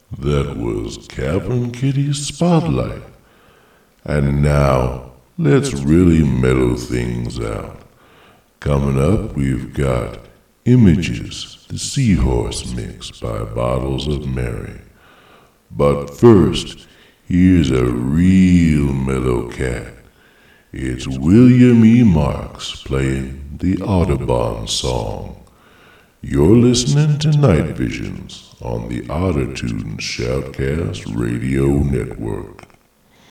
That was Captain Kitty's Spotlight. And now, let's really mellow things out. Coming up, we've got Images, the Seahorse Mix by Bottles of Mary. But first, here's a real mellow cat. It's William E. Marks playing the Audubon song. You're listening to Night Visions on the Ottertunes Shoutcast Radio Network.